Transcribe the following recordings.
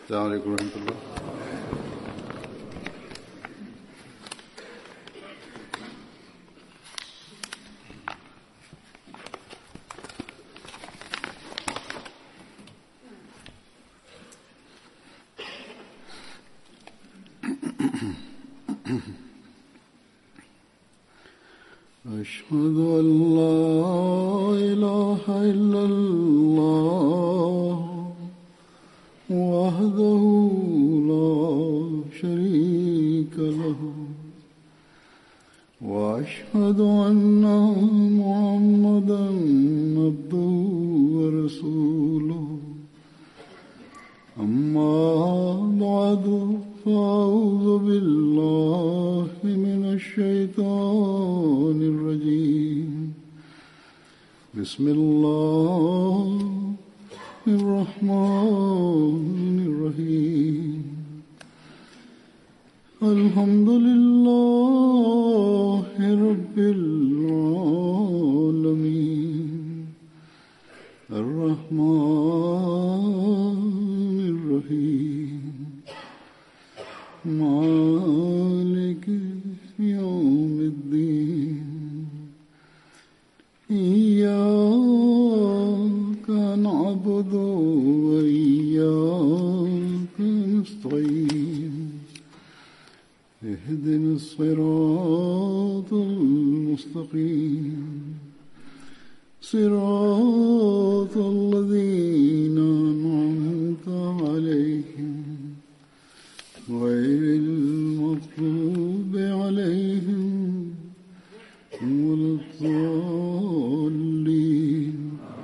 السلام علیکم ورحمۃ اللہ. أشهد أن لا إله إلا الله وحده لا شريك له وأشهد أن محمدا عبده ورسوله أما بعد فأعوذ بالله من الشيطان الرجيم بسم الله الرحمن الرحيم الحمد لله رب العالمين الرحمن الرحيم مالك يوم الدين إياك نعبد وإياك نستعين اهدنا الصراط المستقيم صراط الذين أنعمت عليهم غير المغضوب عليهم ولا الضالين.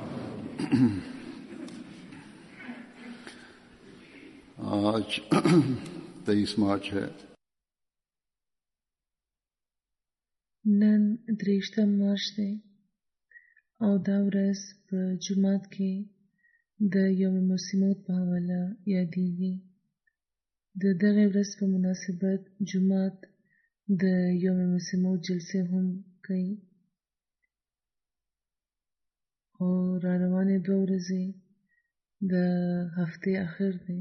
آج 23 مارچ ہے. نن 23 مارچ دی او دا ورځ په جومات کې د یوم مسیموت په حواله یادېږي. د دغه ورځ په مناسبت جومات د یوم مسیموت جلسې هم کوي او را روانې 2 ورځې د هفتې اخر دی.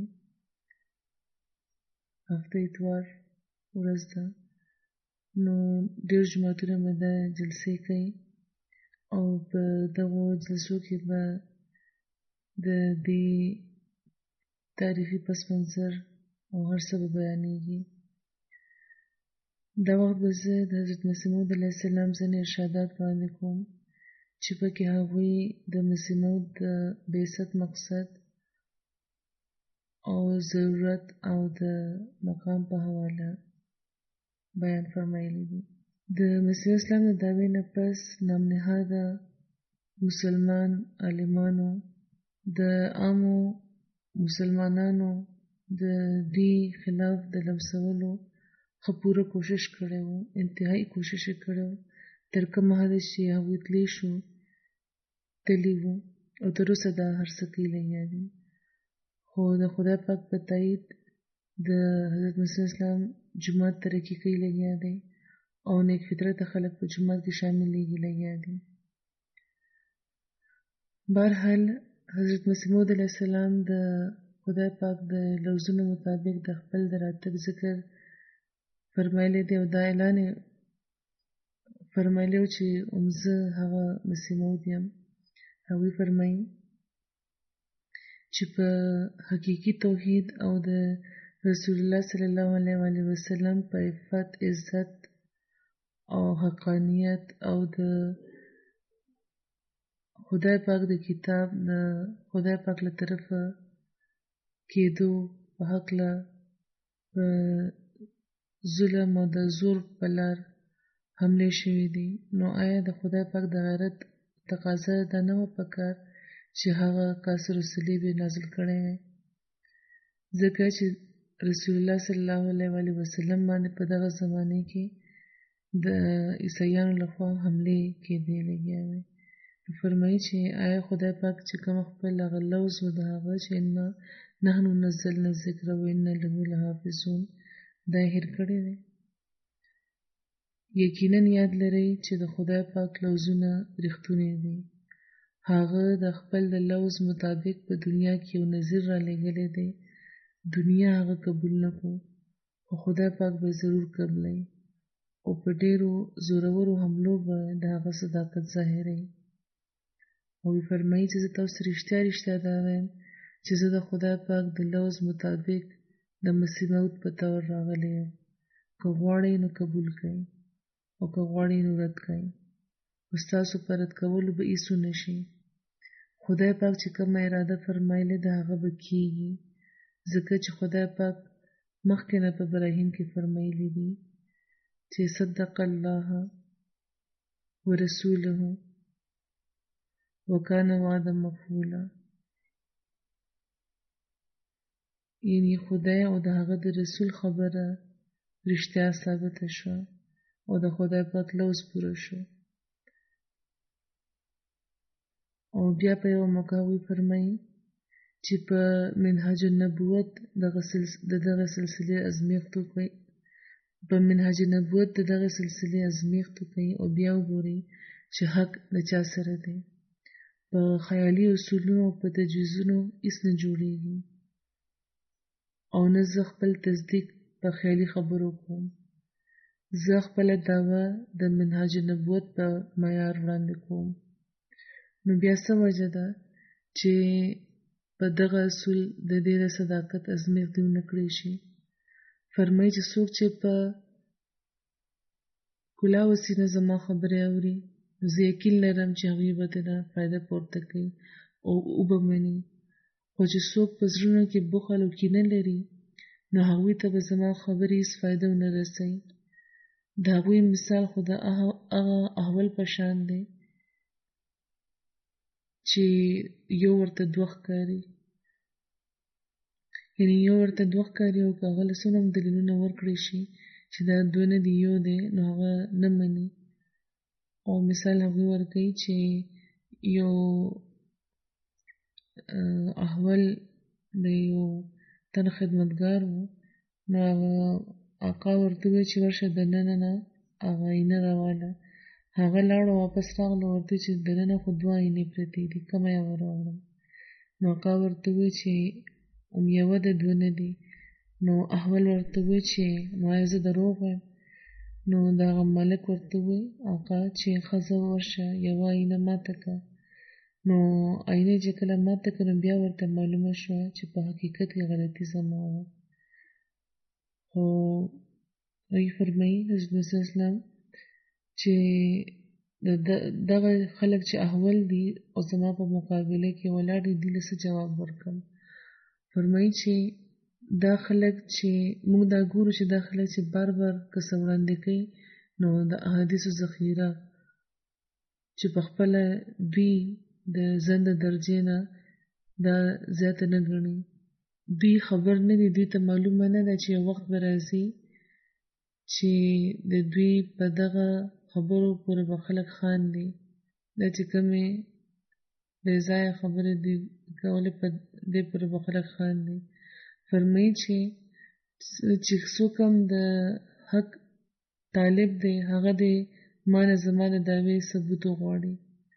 هفته اتوار ورځ ده، نو ډېر جوماتونه به د جلسې کوي او په دغو جلسو کې به د دې تاریخي پس منظر او هر څه به بیانېږي. دا وخت به زه د حضرت مسیح موعود علیه السلام ځینې ارشادات وړاندې کوم چې پکې هغوی د مسیح موعود د بعثت مقصد او ضرورت او د مقام په حواله بیان فرمایلی دي. د مسیح اسلام د دعوې نه پس نام نهاده مسلمان عالمانو د عامو مسلمانانو د دې خلاف د لمسولو ښه پوره کوشش کړی و، انتهایی کوشش یې کړی و، تر کومه حده چې هغوی تلی شو تلي وو او تر اوسه دا هر څه کوي لګیا دي. خو د خدای پاک په تایید د حضرت مسیح اسلام جومات ترقي کوي لګیا دی او نیک فطرته خلک په جومات کې شاملېږي لګیا دي. بهرحال حضرت مسیح موعود علیه السلام د خدای پاک د لفظونو مطابق د خپل د راتګ ذکر فرمایلی دی او دا اعلان یې فرمایلی و چې زه هغه مسیح موعود یم. هغوی فرمایي چې په حقیقي توحید او د رسول الله صلی الله علیه وسلم په عفت، عزت او حقانیت او د خدای پاک د کتاب د خدای پاک له طرفه کېدو په هکله په ظلم او د زور په لار حملې شوي دي. نو آیا د خدای پاک د غیرت تقاضا دا نه وه پکار چې هغه کاسر الصلیب یې نازل کړی وی؟ ځکه چې رسول الله صلی الله علیه وسلم باندې په دغه زمانه کې د عیسویانو لخوا حملې کېدې لګیا وی. فرمایي چې آیا خدای پاک چې کوم خپل هغه لوز و د هغه چې انا نحن نزلنا الذکر و انا له لحافظون دا هېر کړی دی؟ یقینا یاد لرئ چې د خدای پاک لوزونه رښتونی دي. هغه د خپل د لوز مطابق په دنیا کې یو نظیر را لېږلی دی دنیا هغه قبول نه کو، خو خدای پاک به ضرور قبلای او په ډیرو زورورو حملو به د هغه صداقت ظاهروي. او فرمایي چې زه تاسو رښتیا دا وایم چې زه د خدای پاک د لوز مطابق د مسیح موعود په تور راغلی یم. که غواړئ نو قبول کړئ او که غواړئ نو رد کړئ، خو ستاسو په رد کولو به ایسو نشي. خدای پاک چې کومه اراده فرمایلې ده هغه به کیږي، ځکه چې خدای پاک مخکې نه په ابراهیم کې فرمایلی دي چې صدق الله ورسوله وکان وعده مفعولا، یعنی خدای او د هغه د رسول خبره رښتیا ثابته شوه او د خدای پاک لوز پوره شو. او بیا په یو موقع وی فرمایي چې په منهج النبوت دغه سلسله ازمیختو کوي، په منهج النبوت دغه سلسله ازمیختو کوي او بیا وګوري چې حق د چا سره دی. په خیالي اصولونو او په تجویزونو هیڅ نه جوړیږي، او نه زه خپل تصدیق په خیالي خبرو کوم. زه خپل دعوه د منهج النبوت په معیار وړاندې کوم. نو بیا څه وجه ده چې په دغه اصول د دې د صداقت ازمیښت ونه کړی شي؟ فرمایي چې څوک چې په کلا وسینه زما خبرې اوري، زه یقین لرم چې هغوی به ترې فایده پورته کوي او وبه مني. خو چې څوک په زړونو کې بخل او کینه لري، نو هغوی ته به زما خبرې هېڅ فایده ونه رسوي. د هغوی مثال خو د هغه احول په شان دی چې یو ورته دوه ښکاري، یعنی یو ورته دوه ښکاري او که هغه له څونه هم دلیلونه ورکړی شي چې دا دوه نه دي یو دی، نو هغه نه مني. او مثال هغوی ورکوي چې یو احول د یو تن خدمتګار و، نو هغه آقا ورته وویل چې ورشه دننه هغه آینه راواله. هغه لاړ او واپس راغله، ورته چې دننه خو دوه آینې پرتې دي، کومه یوه راوړم؟ نو آقا ورته وویل چې یوه د دوه نه دي. نو احول ورته وویل چې نو آیا زه دروغ وایم؟ نو د هغه ملک ورته وویل آقا چې ښځه ورشه یوه آینه ماته که. نو آینه چې کله ماته که، نو بیا ورته معلومه شوه چې په حقیقت کې غلطي زما وه. خو هغوی فرمایي حضرت مسیح اسلام چې دغه خلک چې احول دي او زما په مقابله کې ولاړ دي، دې له څه جواب ورکړم؟ فرمایي چې دا خلک چې موږ دا ګورو چې دا خلک چې بار بار کسه وړاندې کوي، نو د احادیثو ذخیره چې په خپله دوی د ځان د درجې نه دا زیاته نه ګڼي، دوی خبر نه دي، دوی ته معلومه نه ده چې یو وخت به راځي چې د دوی په دغه خبرو پورې به خلک خاندي. دا چې کومې بې ځایه خبرې دي کولې په دې پورې به خلک خاندي. فرمایي چې څوک هم د حق طالب دی، هغه د ما نه زما د دعوې ثبوت وغواړي.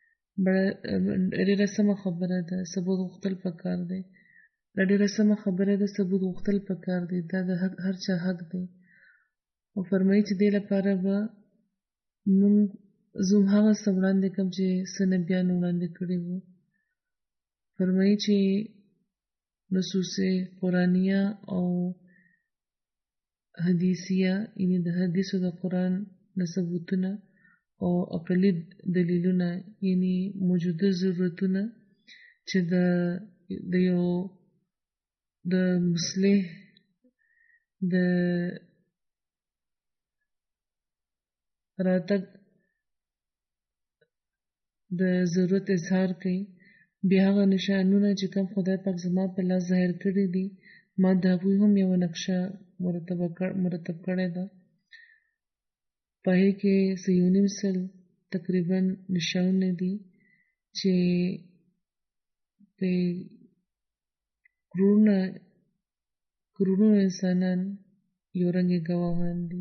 ډېره سمه خبره ده، ثبوت غوښتل پکار دی. دا ډېره سمه خبره ده، ثبوت غوښتل پکار دی، دا د هر چا حق دی. او فرمایي چې دې لپاره به زه هغه څه وړاندې کړم چې څه نبیانو وړاندې کړي وو. فرمایي چې نصوص قرآنیه او حدیثیه، یعنی د حدیثو د قرآن د ثبوتونه او عقلي دلیلونه، یعنی موجوده ضرورتونه چې د یو د مصلح د راتګ د ضرورت اظهار کوي. بیا هغه نشانونه چې کوم خدای پاک زما په لاس ظاهر کړي دي، ما د هغوی هم یوه نقشه مرتب کړې ده. په هغې کې 3.5 تقریبا نشانونه دي چې په کروڑونو انسانان یو رنګې ګواهان دي.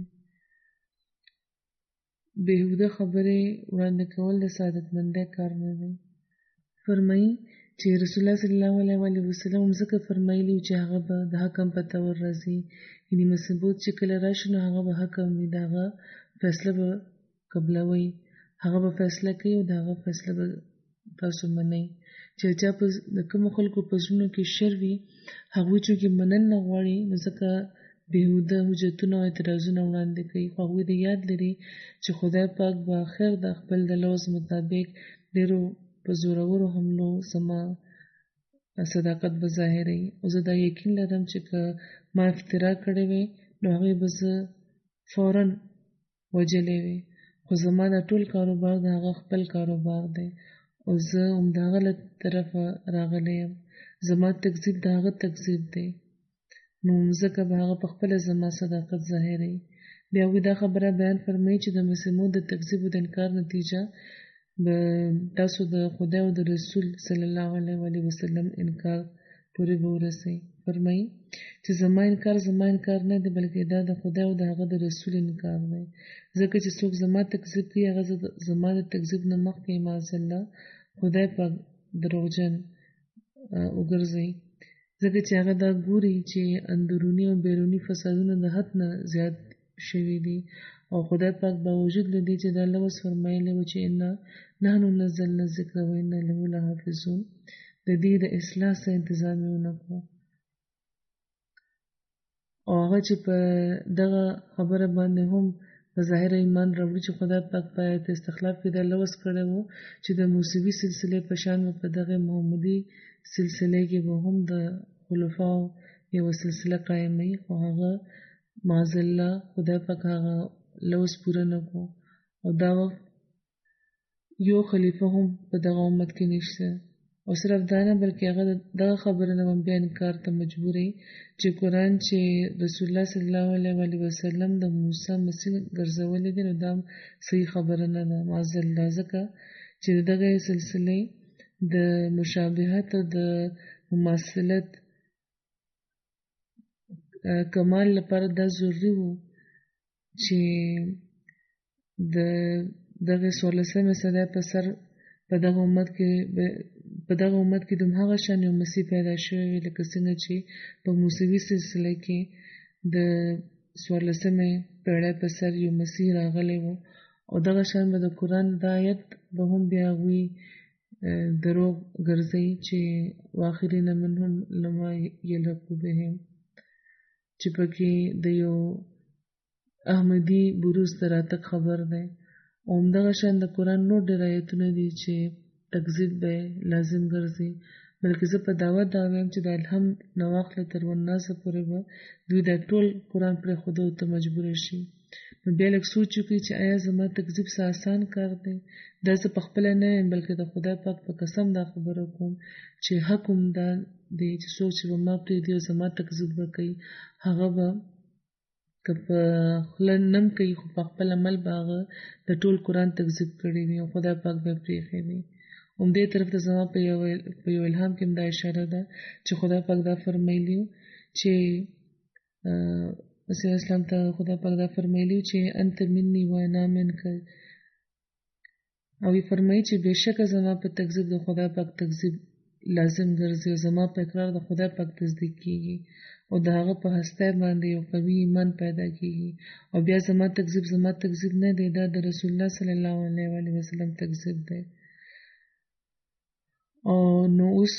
بېهوده خبرې وړاندې کول د سعادتمندۍ کار نه دی. فرمایي چې رسول الله صلی الله علیه وسلم ځکه فرمایلی چې هغه به د حکم په تور راځي، یعنی مسیبوت چې کله راشي نو هغه به حکم وي، د هغه فیصله به قبلوي، هغه به فیصله کوي او د هغه فیصله به تاسو منئ. چې چا په د کومو خلکو په زړونو کې شر وي، هغوی چې منل نه غواړي نو ځکه بېهوده حجتونه او اعتراضونه وړاندې کوي، خو هغوی د یاد لري چې خدای پاک به آخر د خپل د لوز مطابق ډېرو په زورورو حملو زما صداقت به ظاهروي، او زه دا یقین لرم چې که ما افترا کړې وي نو هغوی به زه فوراً وجلې وي، خو زما دا ټول کاروبار د هغه خپل کاروبار دی او زه د هغه له طرفه راغلی یم، زما تکذیب د هغه تکذیب دی، نو ځکه به هغه په خپله زما صداقت ظاهروي. بیا هغوی دا خبره بیان فرمایي چې د مسیحمو د تکذیب او د انکار نتیجه به تاسو د خدای او د رسول صلی الله علیه وسلم انکار پورې به ورسئ. فرمایي چې زما انکار نه دی، بلکې دا د خدای او د هغه د رسول انکار دی، ځکه چې څوک زما تکذیب کوي هغه زما د تکذیب نه مخکې معاذالله خدای پاک دروغجن وګرځي، ځکه چې هغه دا ګوري چې اندروني او بیروني فسادونه د حد نه زیات شوي دي، او خدای پاک باوجود له دې چې دا لوز فرمایلی و چې انا نحن نزلنا الذکر و انا له لحافظون، د دې د اصلاح څه انتظام یې ونه کړو، او هغه چې په دغه خبره باندې هم په ظاهر ایمان راوړي چې خدای پاک په آیت استخلاف کې دا لوز کړی و چې د موسوي سلسلې په شان و په دغه محمدي سلسلې کې به هم د خلفاو یوه سلسله قایموي، خو هغه معاذالله خدای پاک هغه لوز پوره نه کړو، او دا وخت یو خلیفه هم په دغه امت کې نشته، او صرف دا نه بلکې هغه دغه خبره نه هم بیا انکار ته مجبوروي چې قرآن چې رسول الله صلی الله علیه وسلم د موسی مسیح ګرځولی دی نو دا صحیح خبره نه ده معاذالله، ځکه چې دغه سلسلې د مشابهت او د مماثلت کمال لپاره دا ضروري وو چې دغه 14مې صدۍ په سر په دغه امت کې د هغه شان یو مسیح پیدا شوی وي لکه څنګه چې په موسوي سلسله کې د 14مې پېړۍ په سر یو مسیح راغلی و، او دغه شان به د قرآن د آیت به هم بیا هغوی دروغ ګرځوي چې واخرین منهم لما یلحقوا بهم، چې پکې د یو احمدي بروز د راتګ خبر دی، او همدغه شان د قرآن نور ډېر آیتونه دي چې تکذیب به لازم ګرځي، بلکې زه په دعوت دا وایم چې د الحمد نه واخله تر والناسه پورې به دوی دا ټول قرآن پرېښودو ته مجبوره شي، نو بیا لږ سوچ وکړي چې آیا زما تکذیب څه آسان کار دی، دا زه پخپله نه یم بلکې د خدای پاک په قسم دا خبره کوم چې حق هم دا دی چې څوک چې به ما پرېږدي او زما تکذیب به کوي هغه به که په خوله نم کوي خو په خپل عمل به هغه د ټول قرآن تکذیب کړی وي او خدای پاک به پرېښی وي. همدې طرف ته زما په یو الهام کې هم دا اشاره ده چې خدای پاک دا فرمایلی چې مسیح اسلام ته خدای پاک دا فرمایلی چې انت مني و انا منک، او یې فرمایي چې بېشکه زما په تکذیب د خدای پاک تکذیب لازم ګرځي او زما په اقرار د خدای پاک تصدیق کیږي او د هغه په هستی باندې یو قوي ایمان پیدا کیږي، او بیا زما تکذیب نه دی، دا د رسول الله صلی الله علیه وسلم تکذیب دی. او نو اوس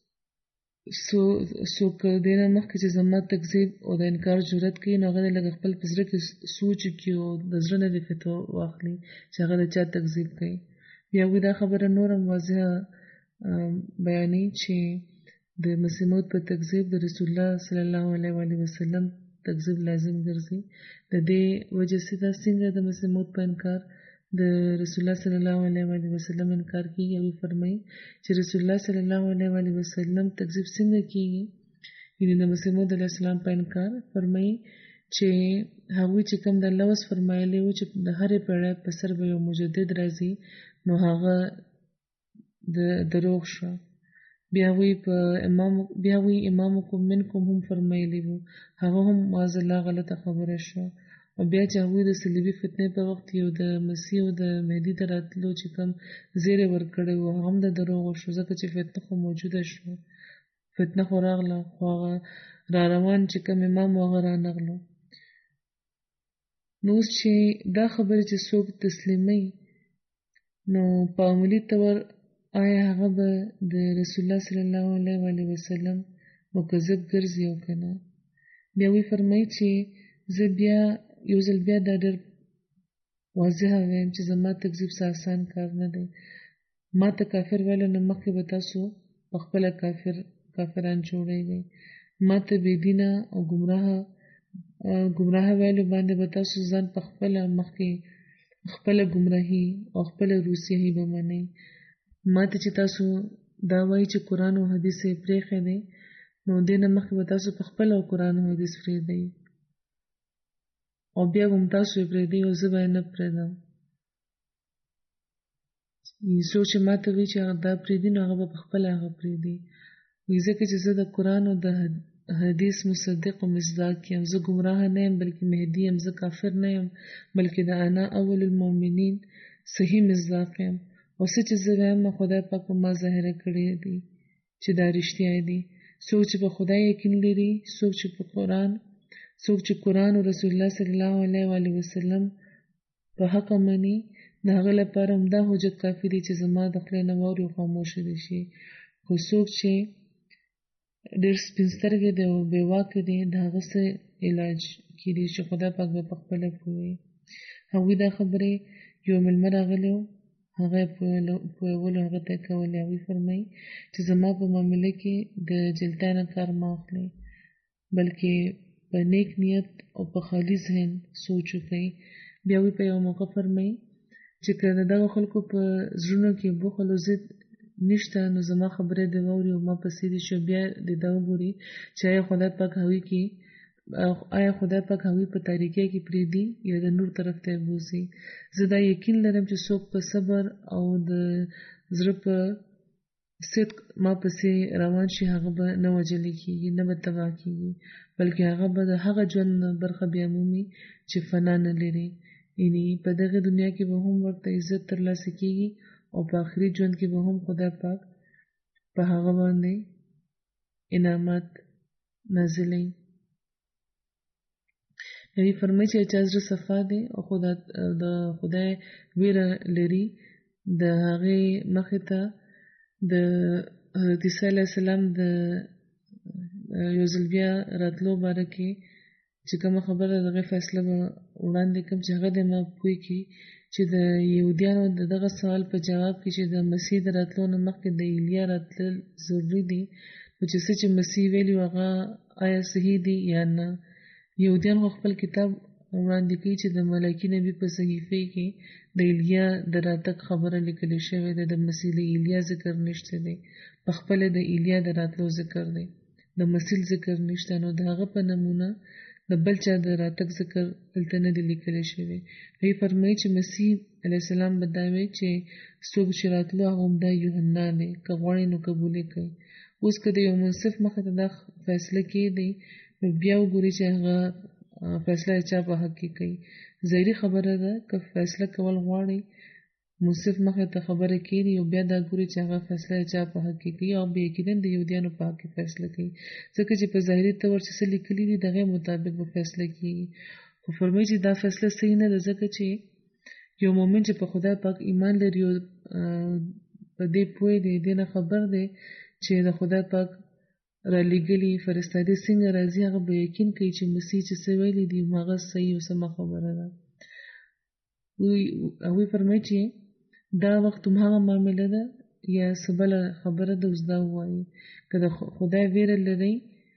څوک دې نه مخکې چې زما تکذیب او د انکار جرأت کوي نو هغه لږ خپل په زړه کې سوچ وکړي او د زړه نه دې فتوا واخلي چې هغه د چا تکذیب کوي. بیا هغوی دا خبره نور هم واضحه بیانوي چې د مسیح موعود په تکذیب د رسول الله صلی الله علیه وسلم تکذیب لازم ګرځي، د دې وجه سیده څنګه د مسیح موعود په انکار د رسول الله صلی الله علیه وسلم انکار کیږي، او فرمایي چې رسول الله صلی الله علیه وسلم تکذیب څنګه کیږي، یعنی د مسیح موعود علیه السلام په انکار. فرمایي چې هغوی چې کوم د لوز فرمایلی و چې د هرې پیړۍ په سر به یو مجدد راځي نو هغه د دروغ شو. بیا هغوی امامکم منکم هم فرمایلی و، هغه هم معاذالله غلطه خبره شو، او بیا چې هغوی د صلیبي فتنې په وخت یو د مسیح او د مهدي د راتلو چې کوم زیری ورکړی و هغه هم د دروغو شو، ځکه چې فتنه خو موجوده شو، فتنه خو راغله، خو هغه را روان چې کوم امام و هغه رانغلو. نو اوس چې دا خبرې چې څوک تسلیموي نو په عملي طور آیا هغه به د رسول الله صلی الله علیه وسلم مکذب ګرځي او که نه؟ بیا وی فرمایي چې زه بیا یو ځل بیا دا ډېر واضح وایم چې زما تکذیب څه آسان کار نه دی. ما ته کافر ویلو نه مخکې به تاسو په خپله کافران جوړېږئ. ما ته بېدینه او ګمراه ویلو باندې به تاسو ځان په خپله مخکې خپله ګمراهي او خپله روسیهي به منئ. ما ته چې تاسو دا وایي چې قرآن او حدیث یې پرېښی دی نو دې نه مخکې به تاسو په خپله قرآن او حدیث پرېږدئ او بیا به هم تاسو یې پرېږدئ او زه به یې نه پرېږدم. څوک چې ما ته وایي چې هغه دا پرېږدي نو هغه به په خپله هغه پرېږدي. ځکه چې زه د قرآن او د حدیث مصدق او مصداق یم. زه ګمراه نه یم بلکې مهدي یم. زه کافر نه یم بلکې د انا اول المؤمنین صحیح مصداق یم. او څه چې زه وایم خدای پاک په ما ظاهره کړی دی چې دا رښتیا دی. څوک چې په خدای یقین لري، څوک چې قرآن او رسول الله صلی الله علیه وسلم په حق مني، د هغه لپاره همدا حجت کافي دی چې زما د خولې نه واوري او خاموشه دي شي. خو څوک چې ډېر سپین سترګې دی او بې واکه دی د هغه څه علاج کېدی چې خدای پاک به په خپله پوهوي. هغوی دا خبرې یو مېلمه راغلی و، هغه یې پوهولو هغه ته یې کولې. هغوی فرمایي چې زما په معامله کې د جلتا نه کار مه اخلئ بلکې په نیک نیت او په خالي ذهن سوچ وکئ. بیا وی په یو موقع فرمایي چې که د دغه خلکو په زړونو کې بخل او ضد نشته نو زما خبرې دې واوري او ما پسې دې شي. بیا دې دا وګوري چې آیا خدای پاک هغوی په تاریکۍ کې پرېږدي یا د نور طرف ته یې بوځي. زه دا یقین لرم چې څوک په صبر او د زړه په صدق ما پسې روان شي هغه به نه وژلی کېږي، نه به تباه کېږي بلکې هغه به د هغه ژوند نه برخه بیا مومي چې فنا نه لري. یعنې په دغه دنیا کې به هم ورته عزت ترلاسه کېږي او په آخري ژوند کې به هم خدای پاک په هغه باندې انعامات نازلوي. یعنې فرمایي چې چا زړه صفا دی او د خدای ویره لري د هغې مخې ته د حضرت عیسی علیه السلام د یو ځل بیا راتلو باره کې چې کومه خبره دغه فیصله به وړاندې کړم چې هغه دې ما پوه کړي چې د یهودیانو د دغه سوال په جواب کې چې د مسیح د راتلو نه مخکې د ایلیا راتلل ضروري دي نو چې څه چې مسیح ویلي هغه آیا صحیح دي یا نه. یهودیان خو خپل کتاب وړاندې کوي چې د ملایکي نبي په صحیفې کې د ایلیا د راتګ خبره لیکلې شوې ده، د مسیح د ایلیا ذکر نشته دی، په خپله د ایلیا د راتلو ذکر دی، د مسیح ذکر نشته. نو د هغه په نمونه د بل چا د راتګ ذکر دلته نه دی لیکلی شوی. دوی فرمایي چې مسیح علیه السلام به دا وایي چې څوک چې راتلو هغه همدا یوحنا دی، که غواړئ نو قبول یې کړئ. اوس که د یو منصف مخې ته دا فیصله کېدی نو بیا وګورئ چې هغه فیصله چا په حق کې کوي. ظاهري خبره ده که فیصله کول غواړئ منصف مخې ته خبره کېږي او بیا دا ګوري چې هغه فیصله چا په حق کې کوي او بیا یقینا د یهودیانو په حق کې فیصله کوي، ځکه چې په ظاهري طور چې څه لیکلي دي دغه مطابق به فیصله کېږي. خو فرمایي چې دا فیصله صحیح نه ده، ځکه چې یو مؤمن چې په خدای پاک ایمان لري او په دې پوه دی، دې نه خبر دی چې د خدای پاک را لېږلي فرستادي څنګه راځي، هغه به یقین کوي چې مسیح چې څه ویلي دي هغه صحیح او سمه خبره ده. هغوی فرمایي چې دا وخت هماغه معامله ده یا څه بله خبره ده. اوس دا ووایي که د خدای ویره لرئ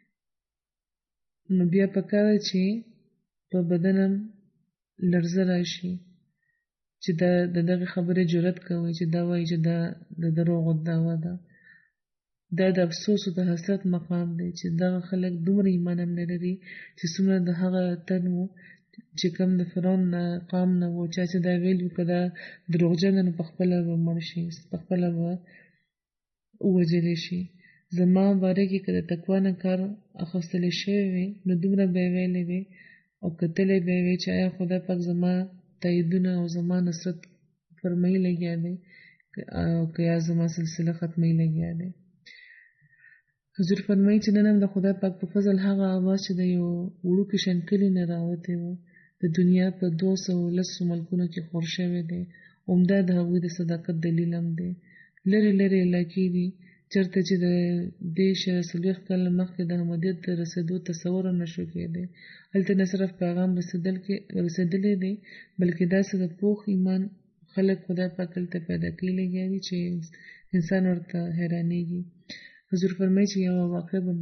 نو بیا پکار ده چې په بدن هم لړزه راشي چې د دغه خبرې جرأت کوئ چې دا وایي چې دا د دروغو دعوه ده. دا د افسوس او د حسرت مقام دی چې دغه خلک دومره ایمان هم نه لري چې څومره د هغه تن و چې کوم د فرعون قام نه و، چا چې دا ویل که دا دروغجن نو په خپله به مړ شي، په خپله به ووژلی شي. زما باره کې که د تقوا نه کار اخیستلی شوی وي نو دومره به یې ویلی وي او کتلې به وي چې آیا خدای پاک زما تاییدونه او زما نصرت فرمایي لګیا دی او که یا زما سلسله ختمي لګیا دی. حضور فرمایي چې نن هم د خدای پاک په فضل هغه آواز چې د یو وړوکي شنکلي نه راوتی و د دنیا په 210 ملکونو کې خور شوی دی. عمده د هغوی د صداقت دلیل هم دی. لرې لرې علاقې دي چېرته چې د دې 40 کاله مخکې د احمدیت د رسېدو تصور هم نشو کېدی. هلته نه صرف پیغام رسېدلی دی بلکې داسې د پوخ ایمان خلک خدای پاک هلته پیدا کړي لګیا دي چې انسان ورته حیرانېږي. حضور فرمایي چې یوه واقعه به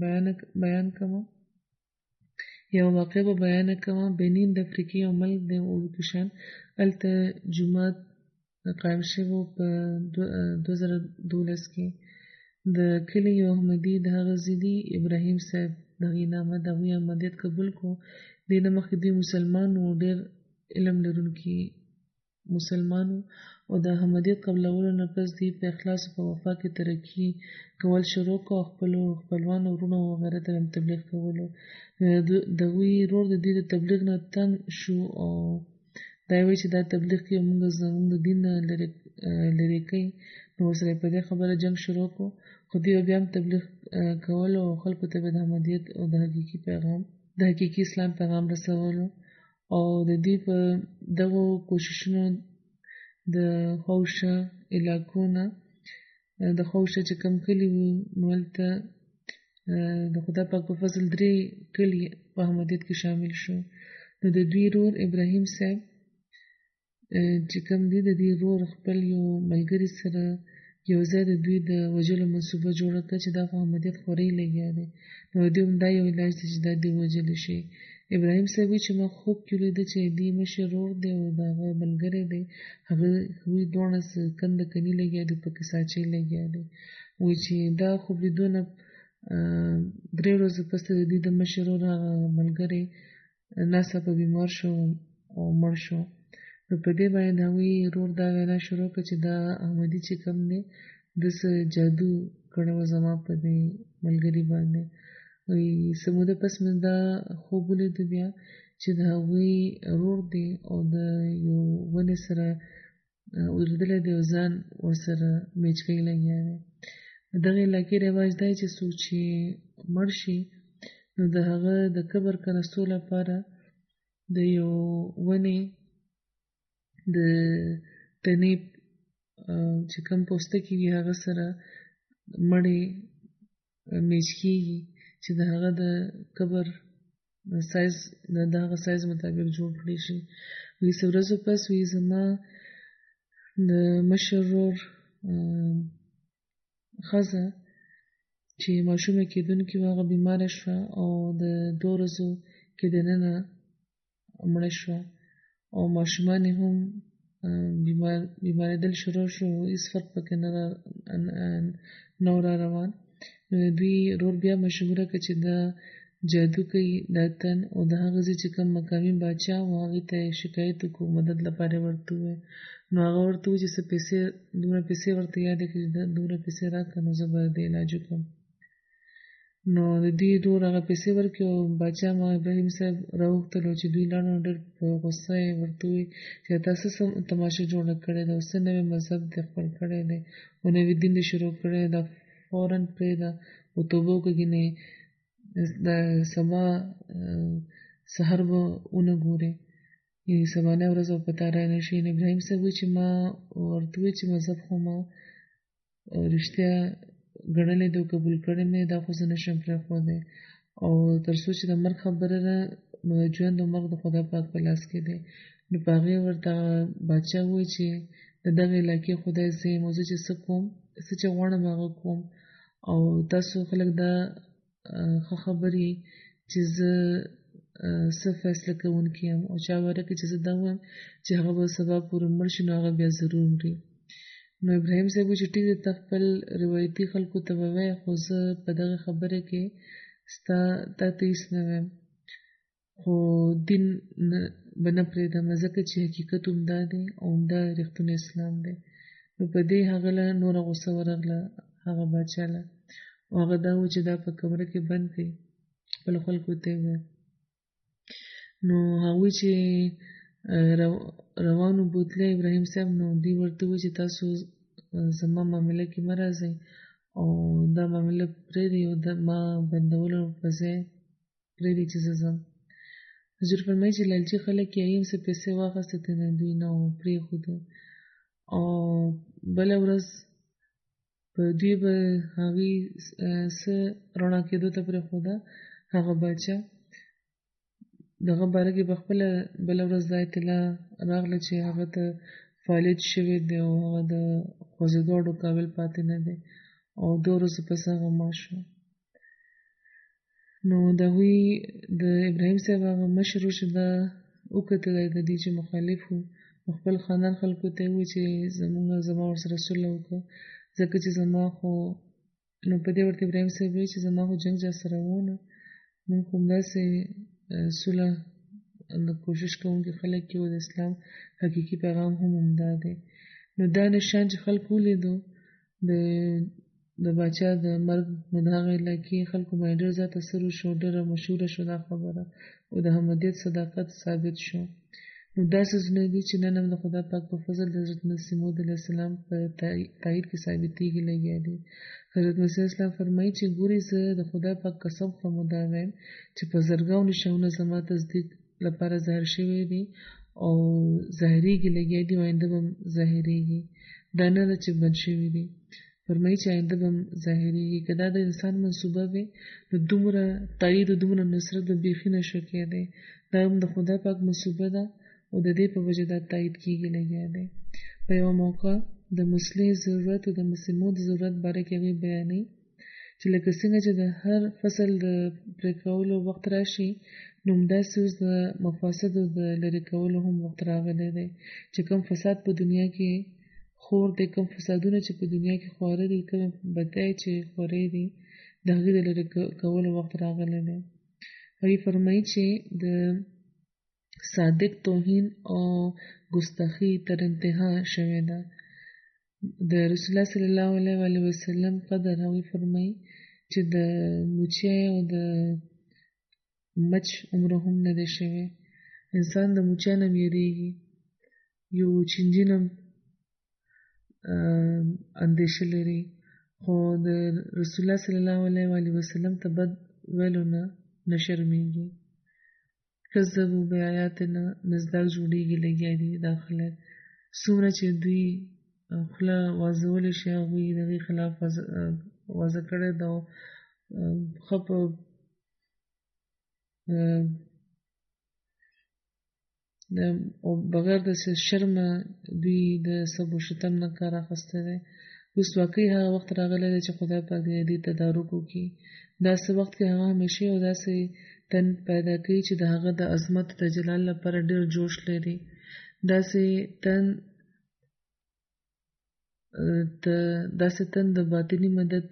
بیان کوم. بنین د افریقې یو ملک دی وړوکی شان. هلته جومات قایم شوی په 2012 کې. د کلي یو احمدي د هغه زیدي ابراهیم صاحب د هغې نامه د هغوی احمدیت قبول کړو. دې نه مخکې دوی مسلمان و، ډېر علم لرونکي مسلمان و او د احمدیت قبلولو نه پس دوی په اخلاص او په وفا کې ترقي کول شروع کړو او خپلو خپلوانو ورونو وغیره ته هم تبلیغ کولو. د هغوی ورور د دوی د تبلیغ نه تنګ شو او دا یې وایي چې دا تبلیغ کې موږ زموږ د دین نه لرې کوي. نو ورسره په دې خبره جنګ شروع کړو خو دوی بیا هم تبلیغ کولو او خلکو ته به د احمدیت او د حقیقي اسلام پیغام رسولو. او د دوی په دغو کوششونو د خوشه علاقو نه د خوشه چې کم کلي وو نو هلته د خدای پاک په فضل 3 کلي په احمدیت کې شامل شو. نو د دوی رور ابراهیم صاحب چې کم دی د دې رور خپل یو ملګري سره یو ځای د دوی د وژلو منصوبه جوړه کړه چې دا په احمدیت خورۍ لګیا دی. نو دوی هم دا یو علاج دی چې دا دوی وژلی شي. ابراهیم صاحب وایي چې ما خوب کې ولیده چې دې مشر رور دی او د هغه ملګری دی هغوی دواړه کنده کني لګیا دي پکې ساچۍ لګیا دی. وایي چې دا خوب لیدو نه 3 ورځې پس د دوی د مشر رور هغه ملګری ناڅاپه بیمار شو او مړ شو. نو په دې باندې د هغوی رور دا وینا شروع کړه چې دا احمدي چې کم دی د څه جادو کړی و زما په دې ملګري باندې. وایي څه موده پس مې دا خوب ولیده بیا چې د هغوی رور دی او د یو ونې سره اورېدلی دی او ځان ورسره میچکۍ لګیا دی. دغه علاقې رواج دی چې څوک چې مړ شي نو د هغه د قبر کنستو لپاره د یو ونې د تنې چې کم پوستکي وي هغه سره مړی میچ کېږي چې د هغه د قبر سایز د هغه سایز مطابق جوړ کړی شي. وایي څه ورځو پس وایي زما د مشر ورور ښځه چې ماشومه کېدونکې وه هغه بیماره شوه او د 2 ورځو کې دننه مړه شوه او ماشومان یې هم بیمارېدل شروع شو. هېڅ فرق پکې نه و را روان. نو د دوی رور بیا مشوره کړه چې دا جادو کوي دا تن او د هغه ځای چې کوم مقامي باچا و هغې ته یې شکایت وکړو مدد لپاره ورته ووایي. نو هغه ورته ووایي چې څه پیسې دومره پیسې ورته یادې کړي چې دومره پیسې راکړه نو زه به د علاج وکړم. نو د دوی رور هغه پیسې ورکړې او باچا ما ابراهیم صاحب راوغوښتلو چې دوی لاړو ډېر په غوسه یې ورته ووایي چې تاسو څه تماشه جوړه کړې ده او څه نوی مذهب دې خپل کړی دی او نوی دین دې شروع کړی دا فوراً پرېږده او توبه وکړه ګینې د سبا سهار به ونه ګورې یعنې سبانۍ ورځ به په تا رای نه شي. ابراهیم صاحب وایي چې ما ورته ووایي چې مذهب خو ما رښتیا ګڼلی دی او قبول کړی مې دا خو زه نشم پرېښودی او تر څو چې د مرګ خبره ده نو د ژوند او مرګ د خدای پاک په لاس کې دی. نو په هغې ورته باچا ووایي چې د دغې علاقې خدای زه یم او زه چې څه کوم څه چې غواړم هغه کوم او تاسو خلک دا ښه خبرې چې زه څه فیصله کوونکی یم او چا ویره کړي چې زه دا ووایم چې هغه به سبا پورې مړ شي نو هغه بیا ضرور مري. نو ابراهیم صاحب وایي چې ټیک دی ته خپل روایتي خلکو ته به وایې خو زه په دغه خبره کې تا ته هېڅ نه وایم خو دین به نه پرېږدم ځکه چې حقیقت همدا دی او همدا رښتونی اسلام دی. نو په دې هغه له نوره غوسه ورغله هغه باچا له او هغه دا و چې دا په کمره کې بند کړي خپلو خلکو ته یې وویل. نو هغوی چې روانو بوتله ابراهیم صاحب نو دوی ورته وویل چې تاسو زما معامله کې مه راځئ او دا معامله پرېږدئ او د ما بندولو په ځای پرېږدئ چې زه ځم. حضور فرمایي چې لالچي خلک یې ایم څه پیسې واخیستې نه دوی نه پرېښوده او بله ورځ په دوی به هغوی څه رڼا کېدو ته پرېښوده. هغه باچا دغه باره کې په خپله بله ورځ دا اطلاع راغله چې هغه ته فالج شوی دی او هغه د خوځېدو قابل پاتې نه دی او 2 ورځې پس هغه مړ شو. نو د هغوی د ابراهیم صاحب هغه مشر و چې دا وکتل د دې چې مخالف و خپل خاندان خلکو ته یې وویل چې زما ورسره صلح وکړه ځکه چې زما خو نو په دې ورته ابراهیم صاحب وایي چې زما خو جنګ چا سره ونه موږ خو همداسې صلح کوشش کوونکي خلک یو د اسلام حقیقي پیغام هم همدا دی. نو دا نشان چې خلکو ولیدو د باچا د مرګ نو د هغه علاقې خلکو باندې ډېر زیات اثر وشو ډېره مشهوره شو دا خبره او د احمدیت صداقت ثابت شو. نو دا څیزونه دي چې نن هم د خدای پاک په فضل د حضرت مسیح موعود علیه السلام په تایید کې ثابتېږي لګیا دي. حضرت مسیح اسلام فرمایي چې ګورې زه د خدای پاک قسم خورم او دا وایم چې په زرګونو نښانونه زما تصدیق لپاره ظاهر شوي دي او ظاهرېږي لګیا دي او آینده به هم ظاهرېږي دا نه ده چې بند شوي دي. فرمایي چې آینده به هم ظاهرېږي که دا د انسان منصوبه وي نو دومره تایید او دومره نصرت به بیخي نشو کېدی. دا هم د خدای پاک منصوبه ده او د دې په وجه دا تایید کېږي لګیا دی. په یوه موقع د مصلح ضرورت او د مسیح موعود ضرورت باره کې هغوی بیانوي چې لکه څنګه چې د هر فصل د پرې کولو وخت راشي نو همداسې اوس د مفاسدو د لرې کولو هم وخت راغلی دی چې کوم فساد په دنیا کې خور دی کوم فسادونه چې په دنیا کې خواره دي کوم بدۍ چې خورې دي د هغې د لرې کولو وخت راغلی دی. هغوی فرمایي چې د صادق توهین او ګستاخي تر انتها شوې ده. د رسول الله صلی الله علیه وسلم قدر هغوی فرمایي چې د موچۍ او د مچ عمره هم نه دی شوی. انسان د موچۍ نه ویریږي یو چینجي نه اندیشه لري خو د رسول الله صلی الله علیه وسلم ته بد ویلو نه شرمېږي. کذبوا بآیاتنا مصداق جوړېږي لګیا دي دا خلک څومره چې دوی خوله وازولی شي هغوی د هغې خلاف وازه کړی ده ښه په او بغیر د شرمه دوی د سب و شتم نه کار اخیستی دی. اوس واقعي هغه وخت راغلی دی چې خدای پاک دې تدارک وکړي. داسې وخت کې هغه همیشه یو داسې تن پیدا کوي چې د هغه د عظمت د جلال لپاره ډېر جوش لري. داسې تن د باطني مدد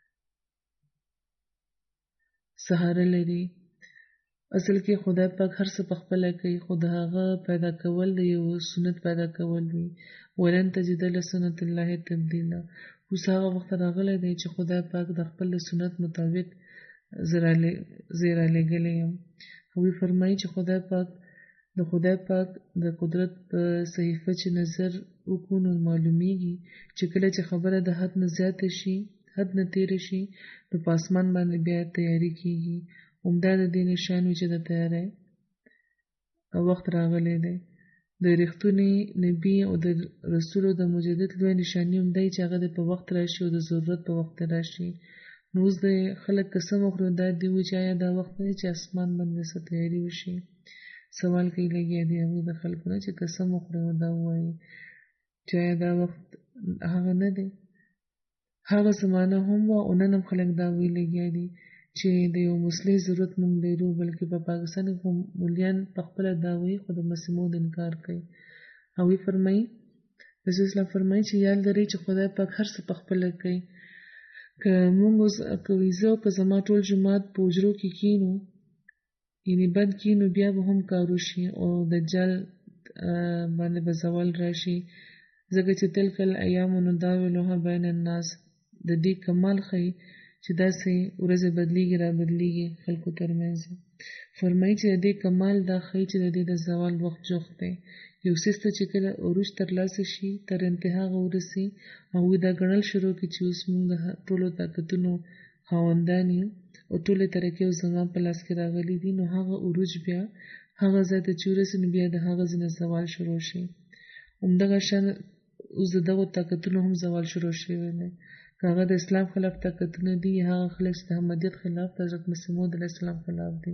سهاره لري. اصل کې خدای پاک هر څه پخپله کوي خو د هغه پیدا کول د یو سنت پیدا کول وي. ولن تجد لسنت الله تبدیلا. اوس هغه وخت راغلی دی چې خدای پاک د خپل سنت مطابق زه رالیږلی یم. هغوی فرمایي چې خدای پاک د قدرت په صحیفه چې نظر وکړو نو معلومیږي چې کله چې خبره د حد نه زیاته شي حد نه تیره شي نو په اسمان باندې بیا تیاری کیږي. همدا د دې نشان وي چې د تیاری وخت راغلی دی. د رښتوني نبي او د رسولو د مجدد لوی نشاني همدا چې هغه د په وخت راشي او د ضرورت په وخت راشي. نو اوس د خلک قسم وخوري دا دی وایي چې آیا دا وخت نه چې اسمان باندې څه تیاری وشي. سوال کوي لګیا دی هغوی د خلکو نه چې قسم وخوري او دا ووایي چې آیا دا وخت هغه نه دی. هغه زمانه هم وه او نن هم خلک دا ویل لګیا دي چې د یو مصلح ضرورت موږ لرو بلکې په پاکستان کې مولیان په خپله دا وایي خو د مسیح موعود انکار کوي. هغوی فرمایي رسول اسلام فرمایي چې یاد لرئ چې خدای پاک هر څه په خپله کوي. که موږ اوس کوي زه که زما ټول جماعت په حجرو کې کینو یعنې بند کینو بیا به هم کار وشي او دجال باندې به زوال راشي ځکه چې تلک الایام نداولها بین الناس د دې کمال ښیي چې داسې ورځې بدلیږي را بدلیږي خلکو ترمنځ. فرمایي چې د دې کمال دا ښیي چې د دې د زوال وخت جوخت دی. یو څیز ته چې کله عروج ترلاسه شي تر انتها ورسي هغوی دا ګڼل شروع کړي چې اوس موږ د ټولو طاقتونو خاوندان یو او ټولې ترقۍ او زمان په لاس کې راغلي دي. نو هغه عروج بیا هغه ځای ته چې ورسي نو بیا د هغه ځای نه زوال شروع شي. همدغه شان اوس د دغو طاقتونو هم زوال شروع شوی دی. که هغه د اسلام خلاف طاقتونه دي یا هغه خلک چې د احمدیت خلاف د حضرت مسیح موعود علیه السلام خلاف دي.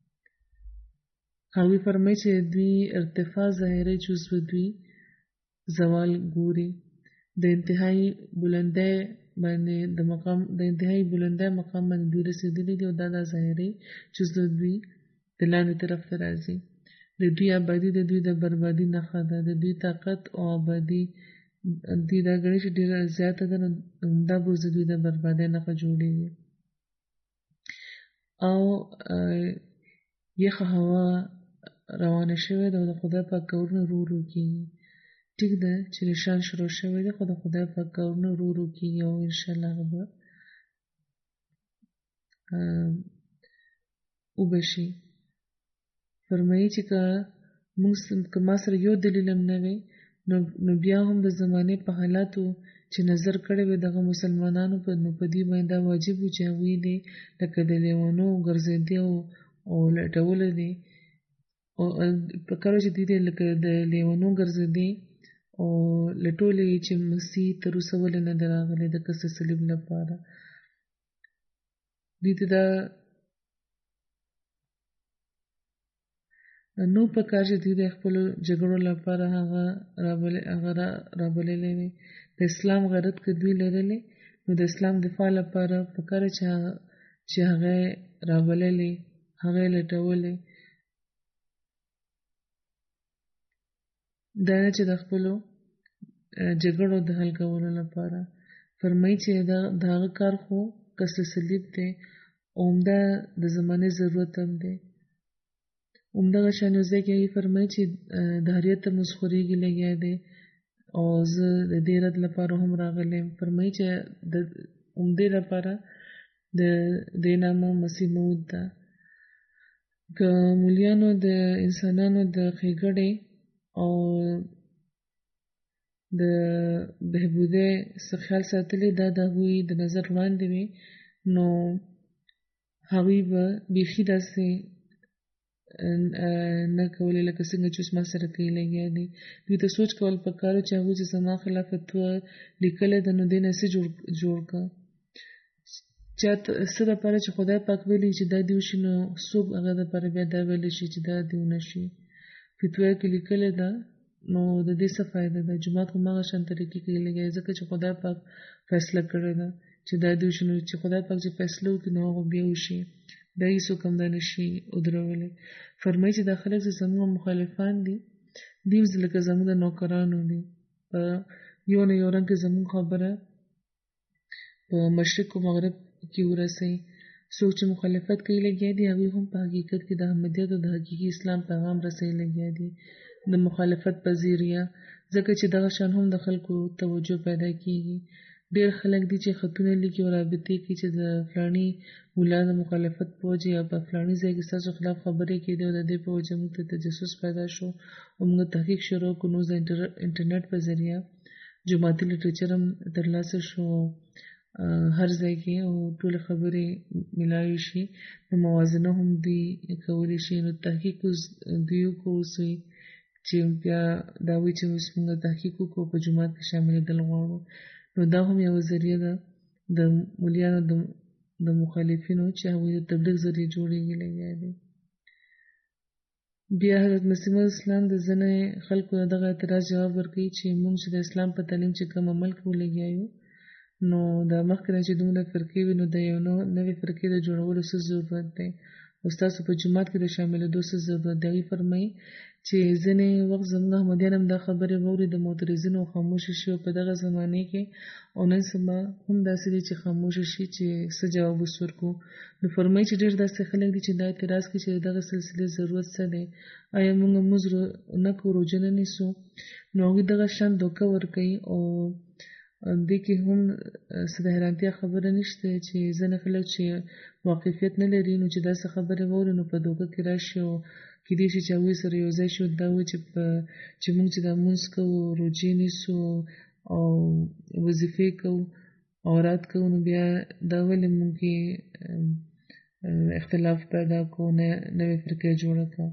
هغوی فرمایي چې دوی ارتفاع ظاهري جزو دوی زوال ګوري د انتهایی بلندۍ باندې د انتهایی بلندۍ مقام باندې دوی رسېدلي دي او دا د ظاهري جزو دوی د لاندې طرف ته راځي. د دوی آبادي د دوی د بربادي نښه ده. د دوی طاقت او آبادي دوی دا ګڼي چې ډېره زیاته ده نو دا به د دوی د بربادۍ نښه جوړېږي. او یخه هوا روانه شوې ده او د خدای پاک کارونه ورو ورو کېږي. ټیک ده چې نشان شروع شوی دی خو د خدای پاک کارونه ورو ورو کېږي او انشاءالله هغه به وبشي. فرمایي چې که ما سره یو دلیل هم نه وی نو بیا هم د زمانې په حالاتو چې نظر کړی وي دغه مسلمانانو نو په دې باندې دا واجب و چې هغوی دې لکه د لیونو ګرځېدې او لټولو دي او په کار چې دوی دې لکه د لیونو ګرځېدې او لټولې چې مسیح تر اوسه ولې نه دی راغلی د قصه صلیب لپاره. دوی ته دا نو په کار چې دوی د خپلو جګړو لپاره هغه رابللی وي. د اسلام غیرت که دوی لرلی نو د اسلام دفاع لپاره په کار چې هغه رابللی هغه لټولی دا نه چې د خپلو جګړو د حل کولو لپاره. فرمایي چې د هغه کار خو قصد صلیب دی او همدا د زمانې ضرورت هم دی. همدغه شان یو ځای کې فرمایي چې د هریت ته مسخورېږي لګیا دی او زه د دې رد لپاره هم راغلی یم. فرمایي چې د همدې لپاره د دې نامه مسیح موعود ده. که مولیانو د انسانانو د ښېګړې او د بهبودۍ څخه خیال ساتلی دا د هغوی د نظر وړاندې وي نو هغوی به بیخي داسې نه کولی لکه څنګه چې اوس ما سره کوي لګیا دي. دوی ته سوچ کول پکار و چې هغوی چې زما خلاف فتوا لیکلی ده نو دې نه څه جوړ کړه څه دپاره چې خدای پاک ویلي چې دا دې وشي نو څوک هغه دپاره بیا دا ویلی شي چې دا دې ونه شي. فتوا یې که لیکلې ده نو د دې څه فایده ده. جومات هم هغه شان طریقې کوي لګیا ځکه چې خدای پاک فیصله کړې ده چې دا دې وشي نو چې خدای پاک چې فیصله وکړي نو هغه بیا وشي دا هېڅوک هم دا نشي ودرولی. فرمایي چې دا خلک چې زموږ مخالفان دي دوی هم لکه زموږ د نوکرانو دي. په یو نه یو رنګ کې زموږ خبره په مشرق و مغرب کې ورسوي. څوک چې مخالفت کوي لګیا دي هغوی هم په حقیقت کې د احمدیت او د حقیقي اسلام پیغام رسوي لګیا دي د مخالفت په ذریعه ځکه چې دغه شان هم د خلکو توجه پیدا کېږي. ډېر خلک دي چې خطونه لیکي او رابطې کوي چې د فلاني ملا د مخالفت په وجه یا په فلاني ځای کې ستاسو خلاف خبرې کېدې او د دې په وجه موږ ته تجسس پیدا شو او موږ تحقیق شروع کړو. نو د انټرنیټ په ذریعه جماعتي لټریچر هم ترلاسه شو هر ځای کې او ټولې خبرې ملاوي شي نو موازنه هم دوی کولی شي. نو تحقیق دوی وکړو چې بیا دا وایي چې اوس موږ تحقیق وکړو په جومات کې شاملېدل غواړو نو دا هم یوه ذریعه ده د مولیانو د مخالفینو چې هغوی د تبلیغ ذریعه جوړېږي لګیا دي. بیا حضرت مسیح موعود اسلام د ځینې خلکو دغه اعتراض جواب ورکوي چې موږ چې د اسلام په تعلیم چې کوم عمل کوو لګیا یو نو د مخکې نه چې دومره فرقې وي نو د یو نوې فرقې د جوړولو څه ضرورت دی او ستاسو په جومات کې د شاملېدو څه ضرورت دی. هغوی فرمایي چې ځینې وخت زموږ احمدیان هم دا خبرې واوري د معترضینو خاموشه شي او په دغه زمانې کې او نن سبا هم داسې دي چې خاموشه شي چې څه جواب اوس ورکړو. نو فرمایي چې ډېر داسې خلک دي چې دا اعتراض کوي چې دغه سلسلې ضرورت څه دی. آیا موږ لمونځ نه کوو روژه نه نیسو نو هغوی دغه شان دوکه ورکوي او دې کې هم څه د حیرانتیا خبره نشته چې ځینې خلک چې واقفیت نه لري نو چې داسې خبرې واوري نو په دوکه کې راشي او کېدای شي چې هغوی سره یو ځای شي دا وایي چې موږ چې دا لمونځ کوو روژې نیسو او وظیفې کوو اوراد کوو نو بیا دا ولې موږ کې اختلاف پیدا کوو نوې فرقې جوړه کړو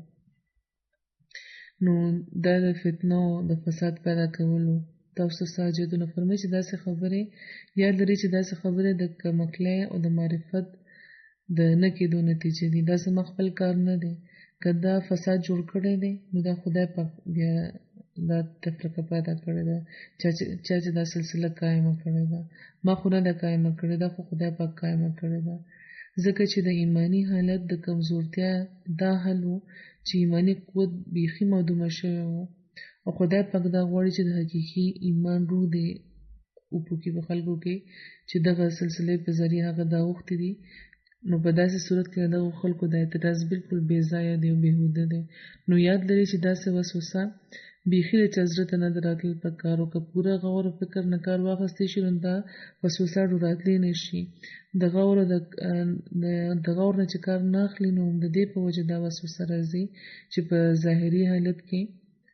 نو دا د فتنو د فساد پیدا کولو تاسو ساجدونه فرمایي چې داسې خبرې یاد لري چې داسې خبرې د کمکلۍ او د معرفت د نه کېدو نتیجه دي دا زما خپل کار نه دی که دا فساد جوړ کړی دی نو دا خدای پاک بیا دا تفرقه پیدا کړې ده چا چې دا سلسله قایمه کړې ده ما خو نه ده قایمه کړې ده خو خدای پاک قایمه کړې ده ځکه چې د ایمانی حالت د کمزورتیا دا حل و چې ایمانی قوت بیخي معدومه شوی و او خدای پاک دا غواړي چې د حقیقي ایمان روح دی وپوکي په خلکو کې چې دغه سلسلې په ذریعه هغه دا اوښتي دي نو په داسې صورت کې دغه خلکو د اعتراض بالکل بې ځایه دی او بېهوده دی نو یاد لري چې داسې وسوسه بیخي د چا زړه ته نه ده راتلل پکار او که پوره غور او فکر نه کار واخیستی شي نو دا وسوسه راتلی نه شي د غور نه چې کار نه اخلي نو د دې په وجه دا وسوسه راځي چې په ظاهري حالت کې